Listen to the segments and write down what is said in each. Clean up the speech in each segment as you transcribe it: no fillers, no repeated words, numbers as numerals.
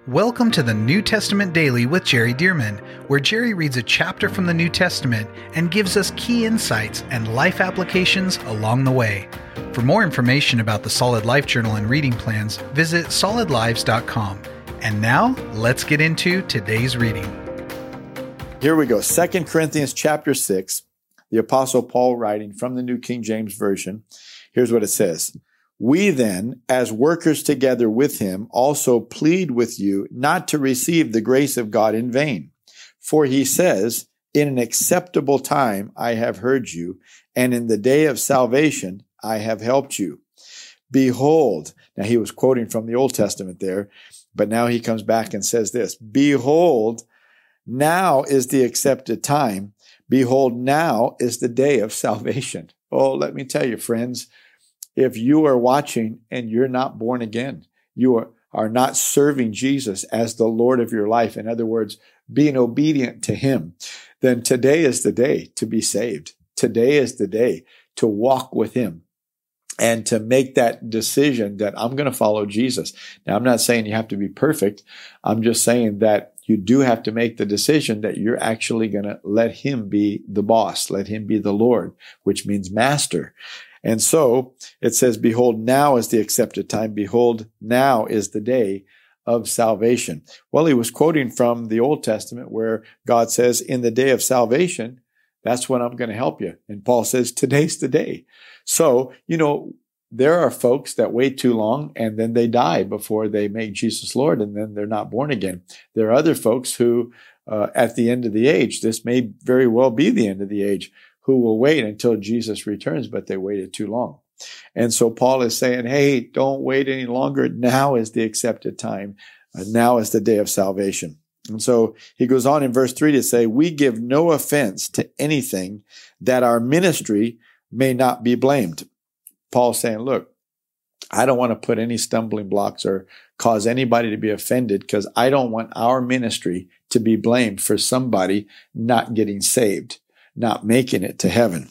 Welcome to the New Testament Daily with Jerry Dearman, where Jerry reads a chapter from the New Testament and gives us key insights and life applications along the way. For more information about the Solid Life Journal and reading plans, visit solidlives.com. And now, let's get into today's reading. Here we go. 2 Corinthians chapter 6, the Apostle Paul writing from the New King James Version. Here's what it says. We then, as workers together with him, also plead with you not to receive the grace of God in vain. For he says, in an acceptable time I have heard you, and in the day of salvation I have helped you. Behold, now he was quoting from the Old Testament there, but now he comes back and says this, behold, now is the accepted time. Behold, now is the day of salvation. Oh, let me tell you, friends, if you are watching and you're not born again, you are not serving Jesus as the Lord of your life, in other words, being obedient to him, then today is the day to be saved. Today is the day to walk with him and to make that decision that I'm going to follow Jesus. Now, I'm not saying you have to be perfect. I'm just saying that you do have to make the decision that you're actually going to let him be the boss, let him be the Lord, which means master. And so it says, behold, now is the accepted time. Behold, now is the day of salvation. Well, he was quoting from the Old Testament where God says, in the day of salvation, that's when I'm going to help you. And Paul says, today's the day. So, there are folks that wait too long and then they die before they make Jesus Lord and then they're not born again. There are other folks who, at the end of the age, this may very well be the end of the age, who will wait until Jesus returns, but they waited too long. And so Paul is saying, hey, don't wait any longer. Now is the accepted time. Now is the day of salvation. And so he goes on in verse 3 to say, we give no offense to anything that our ministry may not be blamed. Paul's saying, look, I don't want to put any stumbling blocks or cause anybody to be offended because I don't want our ministry to be blamed for somebody not getting saved, not making it to heaven.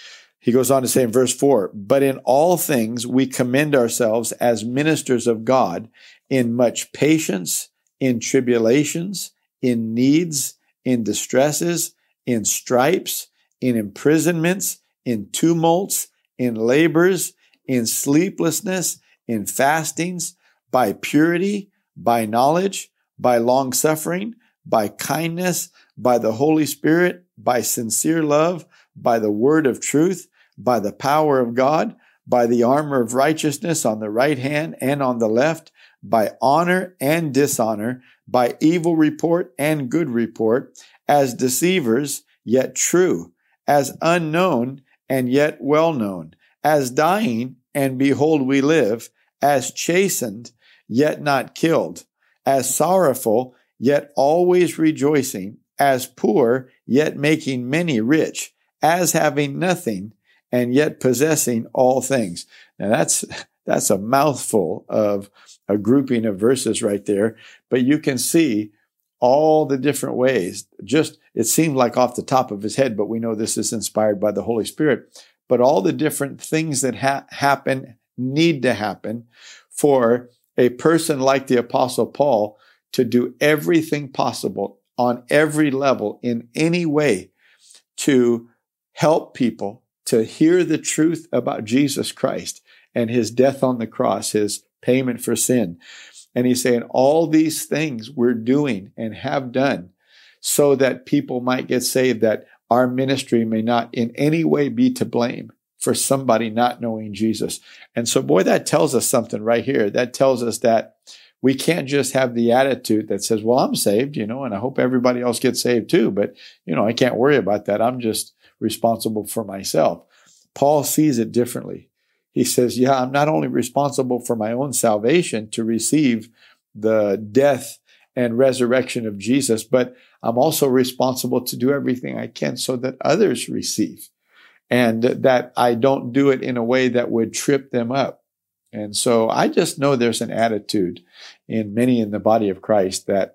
He goes on to say in verse 4, but in all things we commend ourselves as ministers of God in much patience, in tribulations, in needs, in distresses, in stripes, in imprisonments, in tumults, in labors, in sleeplessness, in fastings, by purity, by knowledge, by long-suffering, by kindness, by the Holy Spirit, by sincere love, by the word of truth, by the power of God, by the armor of righteousness on the right hand and on the left, by honor and dishonor, by evil report and good report, as deceivers, yet true, as unknown and yet well known, as dying, and behold we live, as chastened, yet not killed, as sorrowful, yet always rejoicing, as poor, yet making many rich, as having nothing, and yet possessing all things. Now that's a mouthful of a grouping of verses right there, but you can see all the different ways. Just, it seemed like off the top of his head, but we know this is inspired by the Holy Spirit. But all the different things that need to happen for a person like the Apostle Paul to do everything possible on every level in any way to help people to hear the truth about Jesus Christ and his death on the cross, his payment for sin. And he's saying all these things we're doing and have done so that people might get saved, that our ministry may not in any way be to blame for somebody not knowing Jesus. And so, boy, that tells us something right here. That tells us that we can't just have the attitude that says, well, I'm saved, and I hope everybody else gets saved too, but, I can't worry about that. I'm just responsible for myself. Paul sees it differently. He says, yeah, I'm not only responsible for my own salvation to receive the death and resurrection of Jesus, but I'm also responsible to do everything I can so that others receive and that I don't do it in a way that would trip them up. And so I just know there's an attitude in many in the body of Christ that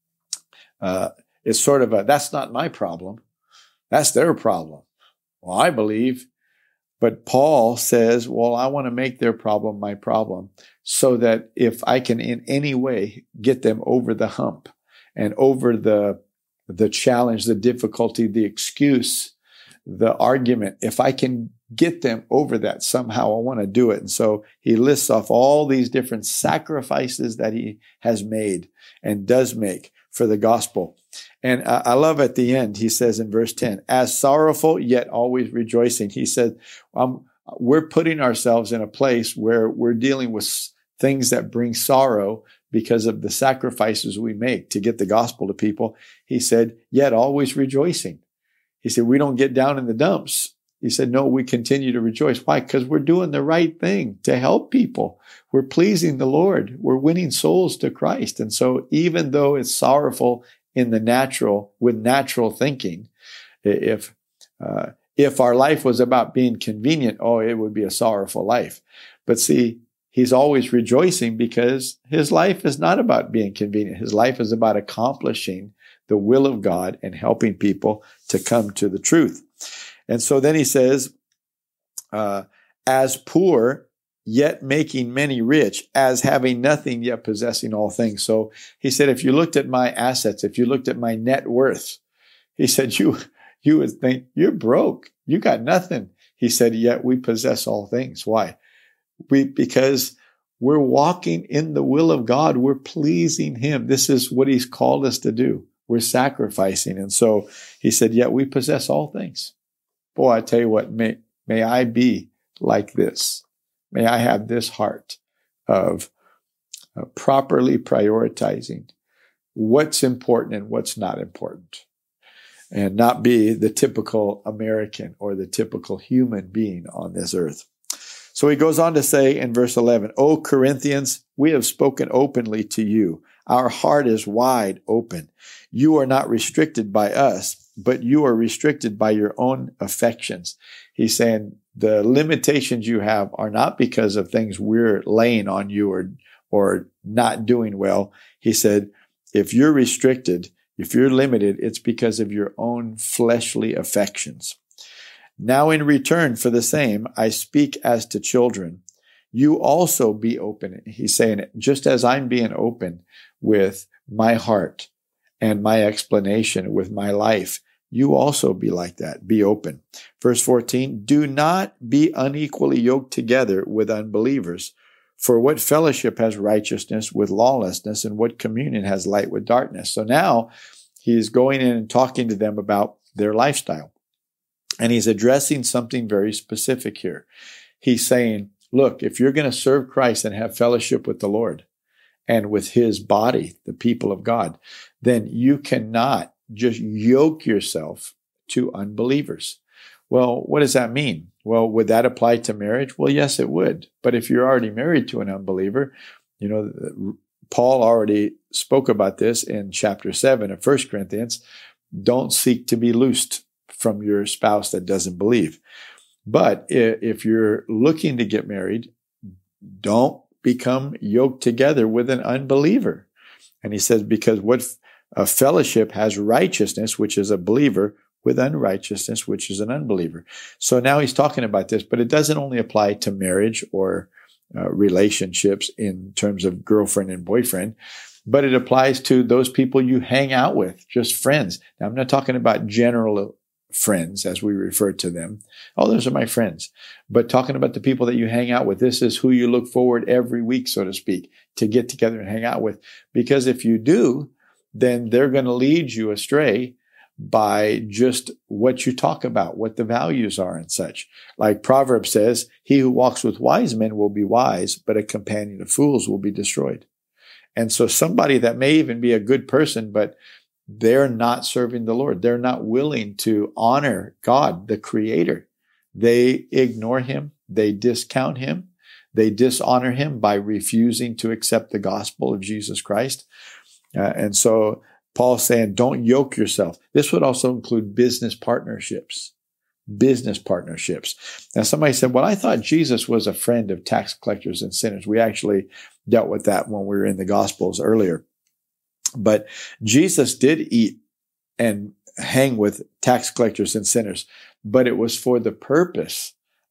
it's sort of that's not my problem. That's their problem. Well, I believe But Paul says, well, I want to make their problem my problem so that if I can in any way get them over the hump and over the challenge, the difficulty, the excuse, the argument, if I can get them over that somehow, I want to do it. And so he lists off all these different sacrifices that he has made and does make for the gospel. And I love at the end, he says in verse 10, as sorrowful, yet always rejoicing. He said, we're putting ourselves in a place where we're dealing with things that bring sorrow because of the sacrifices we make to get the gospel to people. He said, yet always rejoicing. He said, we don't get down in the dumps. He said, no, we continue to rejoice. Why? Because we're doing the right thing to help people. We're pleasing the Lord. We're winning souls to Christ. And so even though it's sorrowful in the natural, with natural thinking, if our life was about being convenient, it would be a sorrowful life. But see, he's always rejoicing because his life is not about being convenient. His life is about accomplishing the will of God and helping people to come to the truth. And so then he says, as poor, yet making many rich, as having nothing, yet possessing all things. So he said, if you looked at my assets, if you looked at my net worth, he said, you would think you're broke. You got nothing. He said, yet we possess all things. Why? Because we're walking in the will of God. We're pleasing him. This is what he's called us to do. We're sacrificing. And so he said, yet we possess all things. Boy, I tell you what, may I be like this. May I have this heart of properly prioritizing what's important and what's not important, and not be the typical American or the typical human being on this earth. So he goes on to say in verse 11, O Corinthians, we have spoken openly to you. Our heart is wide open. You are not restricted by us, but you are restricted by your own affections. He's saying the limitations you have are not because of things we're laying on you or not doing well. He said, if you're restricted, if you're limited, it's because of your own fleshly affections. Now in return for the same, I speak as to children. You also be open. He's saying, just as I'm being open with my heart and my explanation with my life, you also be like that. Be open. Verse 14, do not be unequally yoked together with unbelievers. For what fellowship has righteousness with lawlessness, and what communion has light with darkness? So now he's going in and talking to them about their lifestyle. And he's addressing something very specific here. He's saying, look, if you're going to serve Christ and have fellowship with the Lord and with his body, the people of God, then you cannot just yoke yourself to unbelievers. Well, what does that mean? Well, would that apply to marriage? Well, yes, it would. But if you're already married to an unbeliever, Paul already spoke about this in chapter 7 of 1 Corinthians. Don't seek to be loosed from your spouse that doesn't believe. But if you're looking to get married, don't become yoked together with an unbeliever. And he says, because what a fellowship has righteousness, which is a believer, with unrighteousness, which is an unbeliever. So now he's talking about this, but it doesn't only apply to marriage or relationships in terms of girlfriend and boyfriend, but it applies to those people you hang out with, just friends. Now, I'm not talking about general friends, as we refer to them. Oh, those are my friends. But talking about the people that you hang out with, this is who you look forward every week, so to speak, to get together and hang out with. Because if you do, then they're going to lead you astray by just what you talk about, what the values are and such. Like Proverbs says, he who walks with wise men will be wise, but a companion of fools will be destroyed. And so somebody that may even be a good person, but they're not serving the Lord. They're not willing to honor God, the Creator. They ignore him. They discount him. They dishonor him by refusing to accept the gospel of Jesus Christ. And so Paul's saying, don't yoke yourself. This would also include business partnerships. Business partnerships. Now, somebody said, well, I thought Jesus was a friend of tax collectors and sinners. We actually dealt with that when we were in the Gospels earlier. But Jesus did eat and hang with tax collectors and sinners, but it was for the purpose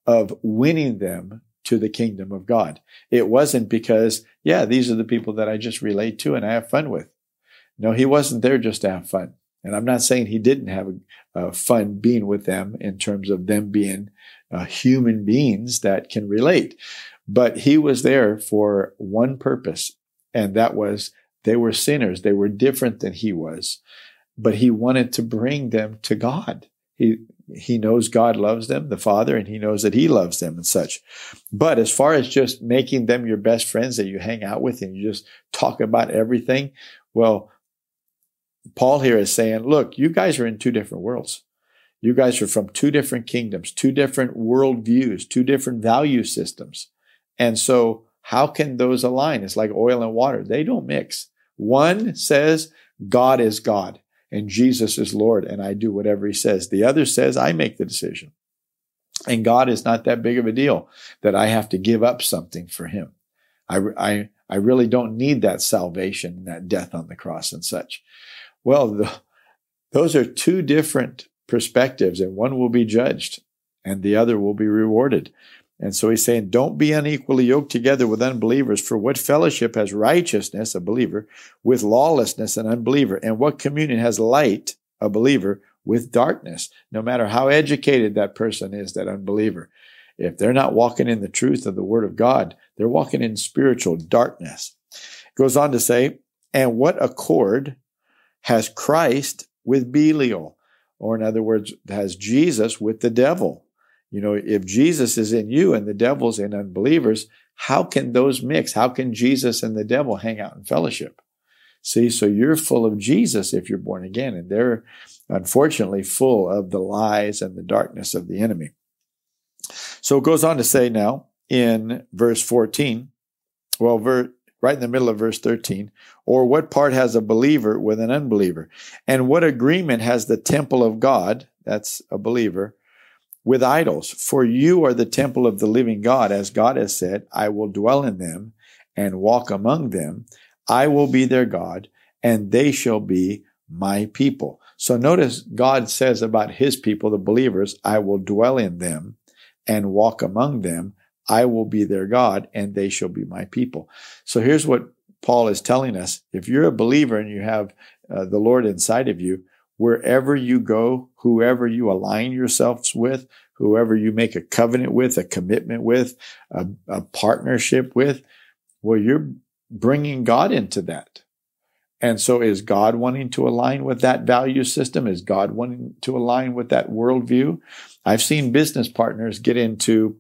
of winning them to the kingdom of God. It wasn't because, these are the people that I just relate to and I have fun with. No, he wasn't there just to have fun. And I'm not saying he didn't have fun being with them in terms of them being human beings that can relate. But he was there for one purpose, and that was they were sinners. They were different than he was. But he wanted to bring them to God. He knows God loves them, the Father, and he knows that he loves them and such. But as far as just making them your best friends that you hang out with and you just talk about everything, well, Paul here is saying, look, you guys are in two different worlds. You guys are from two different kingdoms, two different worldviews, two different value systems. And so how can those align? It's like oil and water. They don't mix. One says God is God and Jesus is Lord and I do whatever he says. The other says I make the decision. And God is not that big of a deal that I have to give up something for him. I really don't need that salvation, that death on the cross and such. Well, those are two different perspectives, and one will be judged and the other will be rewarded. And so he's saying, don't be unequally yoked together with unbelievers, for what fellowship has righteousness, a believer, with lawlessness, an unbeliever? And what communion has light, a believer, with darkness? No matter how educated that person is, that unbeliever, if they're not walking in the truth of the Word of God, they're walking in spiritual darkness. It goes on to say, and what accord has Christ with Belial? Or in other words, has Jesus with the devil? You know, if Jesus is in you and the devil's in unbelievers, how can those mix? How can Jesus and the devil hang out in fellowship? See, so you're full of Jesus if you're born again, and they're unfortunately full of the lies and the darkness of the enemy. So it goes on to say now in verse 14, right in the middle of verse 13, or what part has a believer with an unbeliever? And what agreement has the temple of God, that's a believer, with idols? For you are the temple of the living God, as God has said, I will dwell in them and walk among them. I will be their God, and they shall be my people. So notice God says about his people, the believers, I will dwell in them and walk among them. I will be their God, and they shall be my people. So here's what Paul is telling us. If you're a believer and you have the Lord inside of you, wherever you go, whoever you align yourselves with, whoever you make a covenant with, a commitment with, a partnership with, well, you're bringing God into that. And so is God wanting to align with that value system? Is God wanting to align with that worldview? I've seen business partners get into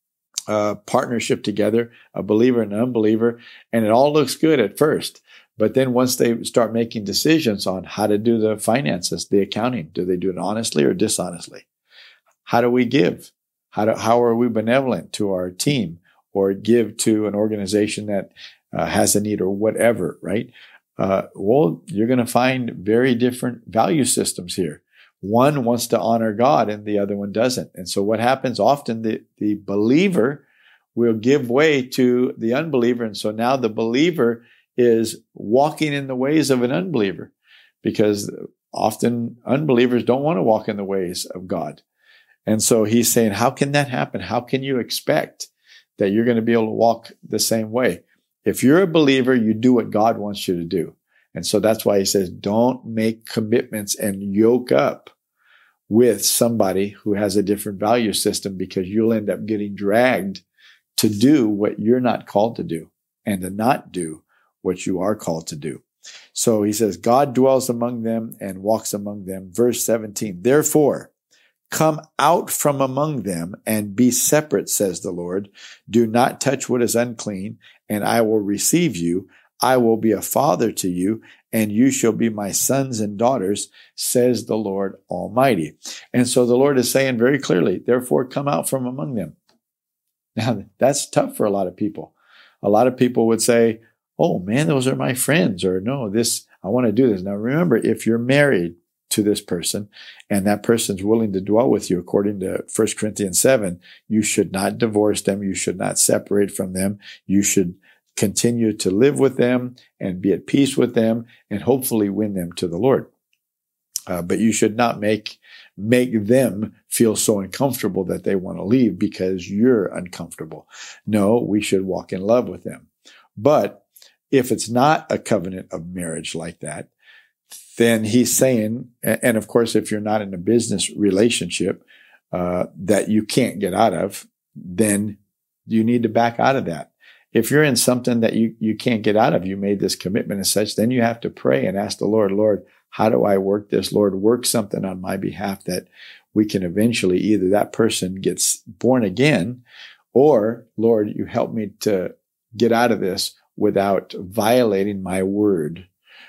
partnership together, a believer and an unbeliever, and it all looks good at first. But then once they start making decisions on how to do the finances, the accounting, do they do it honestly or dishonestly? How do we give? How are we benevolent to our team or give to an organization that has a need or whatever, right? Well, you're going to find very different value systems here. One wants to honor God and the other one doesn't. And so what happens often, the believer will give way to the unbeliever. And so now the believer is walking in the ways of an unbeliever, because often unbelievers don't want to walk in the ways of God. And so he's saying, how can that happen? How can you expect that you're going to be able to walk the same way? If you're a believer, you do what God wants you to do. And so that's why he says, don't make commitments and yoke up with somebody who has a different value system, because you'll end up getting dragged to do what you're not called to do and to not do what you are called to do. So he says, God dwells among them and walks among them. Verse 17, therefore, come out from among them and be separate, says the Lord. Do not touch what is unclean, and I will receive you. I will be a father to you, and you shall be my sons and daughters, says the Lord Almighty. And so the Lord is saying very clearly, therefore come out from among them. Now, that's tough for a lot of people. A lot of people would say, oh man, those are my friends, or no, I want to do this. Now remember, if you're married to this person and that person's willing to dwell with you, according to 1 Corinthians 7, you should not divorce them. You should not separate from them. You should continue to live with them and be at peace with them and hopefully win them to the Lord. But you should not make them feel so uncomfortable that they want to leave because you're uncomfortable. No, we should walk in love with them. But if it's not a covenant of marriage like that, then he's saying, and of course, if you're not in a business relationship that you can't get out of, then you need to back out of that. If you're in something that you can't get out of, you made this commitment and such, then you have to pray and ask the Lord, Lord, how do I work this? Lord, work something on my behalf that we can eventually either that person gets born again, or Lord, you help me to get out of this without violating my word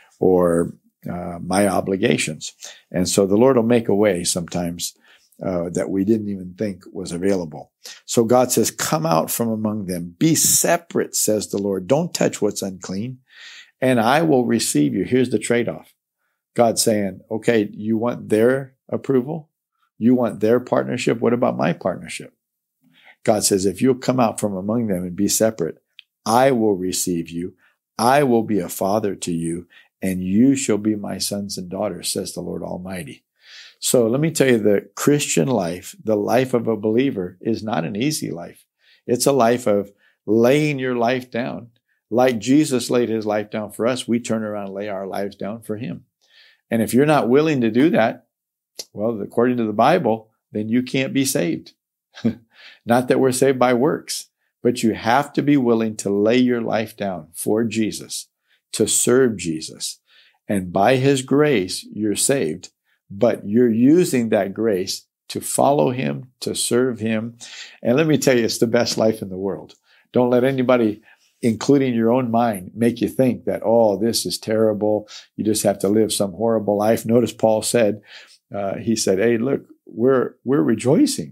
or my obligations. And so the Lord will make a way sometimes that we didn't even think was available. So God says, come out from among them. Be separate, says the Lord. Don't touch what's unclean, and I will receive you. Here's the trade-off. God saying, okay, you want their approval? You want their partnership? What about my partnership? God says, if you'll come out from among them and be separate, I will receive you. I will be a father to you, and you shall be my sons and daughters, says the Lord Almighty. So let me tell you, the Christian life, the life of a believer, is not an easy life. It's a life of laying your life down. Like Jesus laid his life down for us, we turn around and lay our lives down for him. And if you're not willing to do that, well, according to the Bible, then you can't be saved. Not that we're saved by works, but you have to be willing to lay your life down for Jesus, to serve Jesus. And by his grace, you're saved, but you're using that grace to follow him, to serve him. And let me tell you, it's the best life in the world. Don't let anybody, including your own mind, make you think that, oh, this is terrible. You just have to live some horrible life. Notice Paul said, he said, hey, look, we're rejoicing.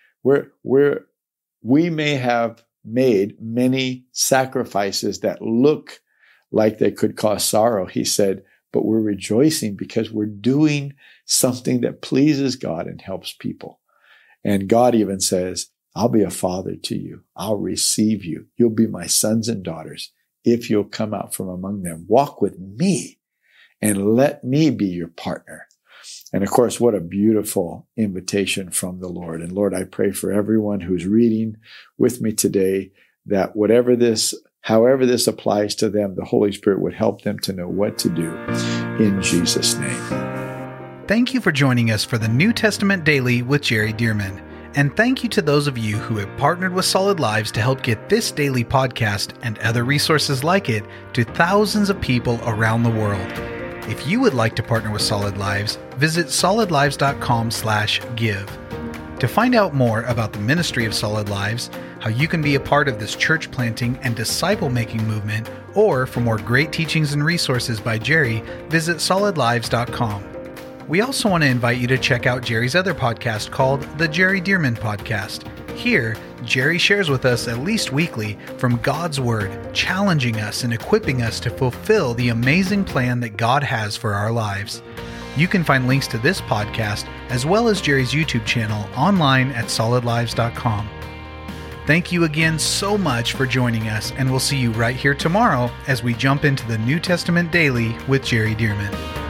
We may have made many sacrifices that look like they could cause sorrow. He said, but we're rejoicing because we're doing something that pleases God and helps people. And God even says, I'll be a father to you. I'll receive you. You'll be my sons and daughters if you'll come out from among them. Walk with me and let me be your partner. And of course, what a beautiful invitation from the Lord. And Lord, I pray for everyone who's reading with me today that however this applies to them, the Holy Spirit would help them to know what to do in Jesus' name. Thank you for joining us for the New Testament Daily with Jerry Dirmann. And thank you to those of you who have partnered with Solid Lives to help get this daily podcast and other resources like it to thousands of people around the world. If you would like to partner with Solid Lives, visit solidlives.com/give. To find out more about the ministry of Solid Lives, how you can be a part of this church planting and disciple-making movement, or for more great teachings and resources by Jerry, visit solidlives.com. We also want to invite you to check out Jerry's other podcast called The Jerry Dirmann Podcast. Here, Jerry shares with us at least weekly from God's Word, challenging us and equipping us to fulfill the amazing plan that God has for our lives. You can find links to this podcast as well as Jerry's YouTube channel online at solidlives.com. Thank you again so much for joining us, and we'll see you right here tomorrow as we jump into the New Testament Daily with Jerry Dirmann.